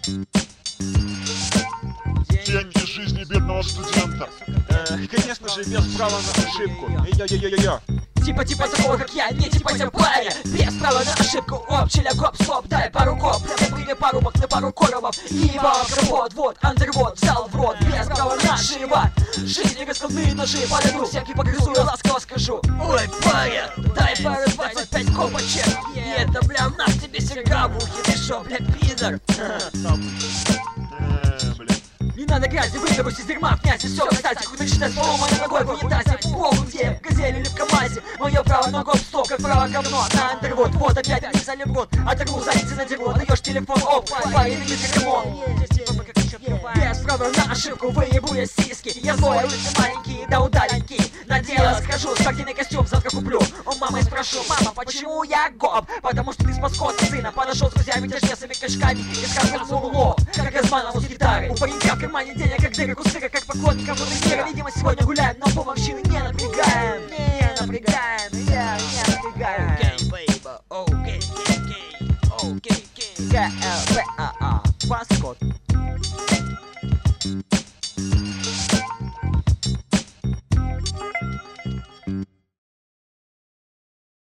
Деньги жизни бедного студента. Конечно же, без права на ошибку. Йо-йо-йо-йо-йо. Типа такого, как я, не типа тебя парня. Без права на ошибку, оп, челя, гоп, стоп, дай пару коп. Прыгай пару бок на пару коробов. И вот, вот, андервод, взял в рот. Без права на ошибок. Жизни раскладные ножи, подойду, всякий погрызу, я ласково скажу. Ой, паря, дай пару 25 копочек. И это, бля, на тебе серьга в ухе. Ты шо, бля, пидор? Не надо грязи, выберусь из дерьма в князе. Все, кстати, хуй начитать поломанной ногой в унитазе. Богу где, в газели или в КамАЗе. Мое право на гоп-стоп, как право говно. На андервод, вот опять не залеброд. Оторву задницы на дерьмо, даешь телефон, оп, парень, не ремонт. Без права на ошибку, выебу я сиськи. Я злой, лысый, маленький, да удаленький. На дело скажу, спортивный костюм завтра куплю. У мамы спрошу, мама, почему я гоп? Потому что ты спас кот сына. Подошел с друзьями, тяжелыми кишками. И сказал за углом, как Газманову с гитарой. У паренька в кармане денег, как дыры, кусыры, как поклонников внутри мира. Видимо, сегодня гуляем, но по морщины не напрягаем. Не напрягаем, не напрягаем. Окей, КЛБАА, Паскот.